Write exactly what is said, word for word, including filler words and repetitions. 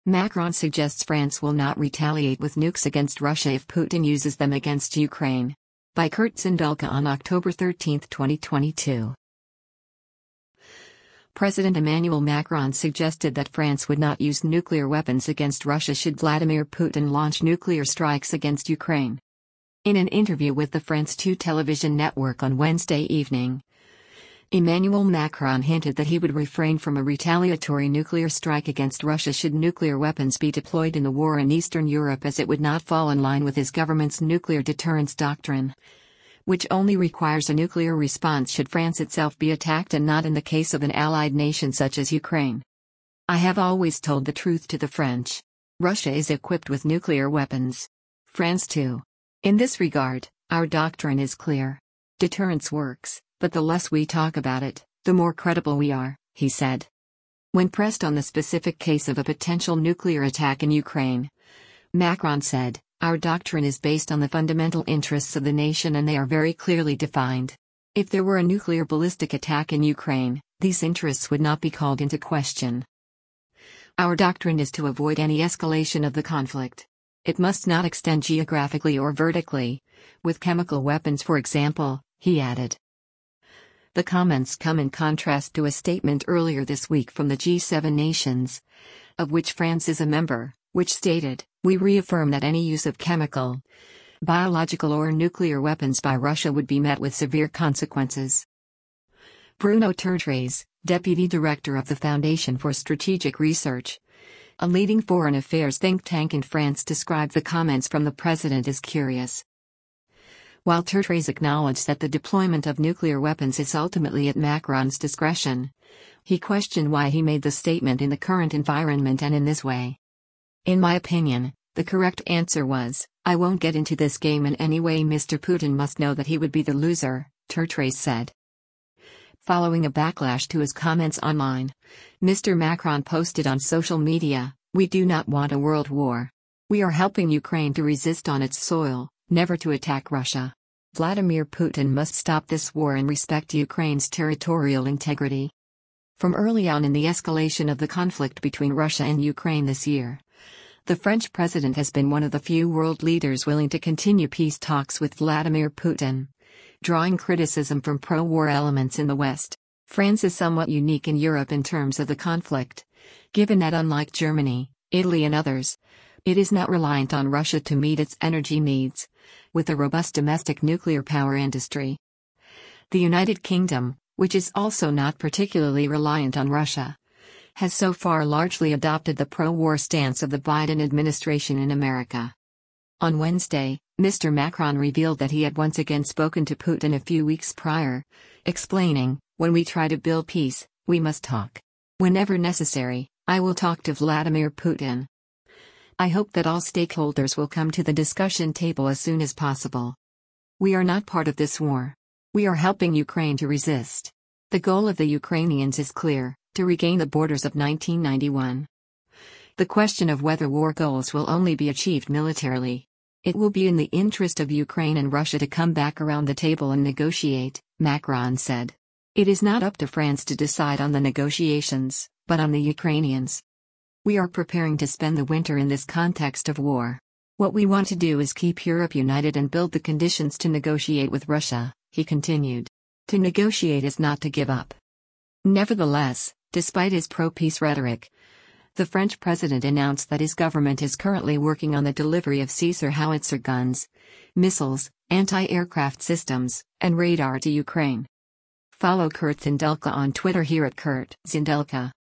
Macron suggests France will not retaliate with nukes against Russia if Putin uses them against Ukraine. By Kurt Zindulka on October thirteenth, twenty twenty-two. President Emmanuel Macron suggested that France would not use nuclear weapons against Russia should Vladimir Putin launch nuclear strikes against Ukraine. In an interview with the France two television network on Wednesday evening, Emmanuel Macron hinted that he would refrain from a retaliatory nuclear strike against Russia should nuclear weapons be deployed in the war in Eastern Europe, as it would not fall in line with his government's nuclear deterrence doctrine, which only requires a nuclear response should France itself be attacked and not in the case of an allied nation such as Ukraine. I have always told the truth to the French. Russia is equipped with nuclear weapons. France too. In this regard, our doctrine is clear. Deterrence works, but the less we talk about it, the more credible we are, he said. When pressed on the specific case of a potential nuclear attack in Ukraine, Macron said, "Our doctrine is based on the fundamental interests of the nation and they are very clearly defined. If there were a nuclear ballistic attack in Ukraine, these interests would not be called into question. Our doctrine is to avoid any escalation of the conflict. It must not extend geographically or vertically, with chemical weapons for example," he added. The comments come in contrast to a statement earlier this week from the G seven nations, of which France is a member, which stated, "We reaffirm that any use of chemical, biological or nuclear weapons by Russia would be met with severe consequences." Bruno Tertrais, deputy director of the Foundation for Strategic Research, a leading foreign affairs think tank in France, described the comments from the president as curious. While Tertrais acknowledged that the deployment of nuclear weapons is ultimately at Macron's discretion, he questioned why he made the statement in the current environment and in this way. "In my opinion, the correct answer was, I won't get into this game in any way. Mister Putin must know that he would be the loser," Tertrais said. Following a backlash to his comments online, Mister Macron posted on social media, "We do not want a world war. We are helping Ukraine to resist on its soil, never to attack Russia. Vladimir Putin must stop this war and respect Ukraine's territorial integrity." From early on in the escalation of the conflict between Russia and Ukraine this year, the French president has been one of the few world leaders willing to continue peace talks with Vladimir Putin, drawing criticism from pro-war elements in the West. France is somewhat unique in Europe in terms of the conflict, given that unlike Germany, Italy and others, it is not reliant on Russia to meet its energy needs, with a robust domestic nuclear power industry. The United Kingdom, which is also not particularly reliant on Russia, has so far largely adopted the pro-war stance of the Biden administration in America. On Wednesday, Mister Macron revealed that he had once again spoken to Putin a few weeks prior, explaining, "When we try to build peace, we must talk. Whenever necessary, I will talk to Vladimir Putin. I hope that all stakeholders will come to the discussion table as soon as possible. We are not part of this war. We are helping Ukraine to resist. The goal of the Ukrainians is clear, to regain the borders of nineteen ninety-one. The question of whether war goals will only be achieved militarily. It will be in the interest of Ukraine and Russia to come back around the table and negotiate," Macron said. "It is not up to France to decide on the negotiations, but on the Ukrainians. We are preparing to spend the winter in this context of war. What we want to do is keep Europe united and build the conditions to negotiate with Russia," he continued. To negotiate is not to give up. Nevertheless, despite his pro-peace rhetoric, the French president announced that his government is currently working on the delivery of Caesar howitzer guns, missiles, anti-aircraft systems, and radar to Ukraine. Follow Kurt Zindulka on Twitter here at Kurt Zindulka.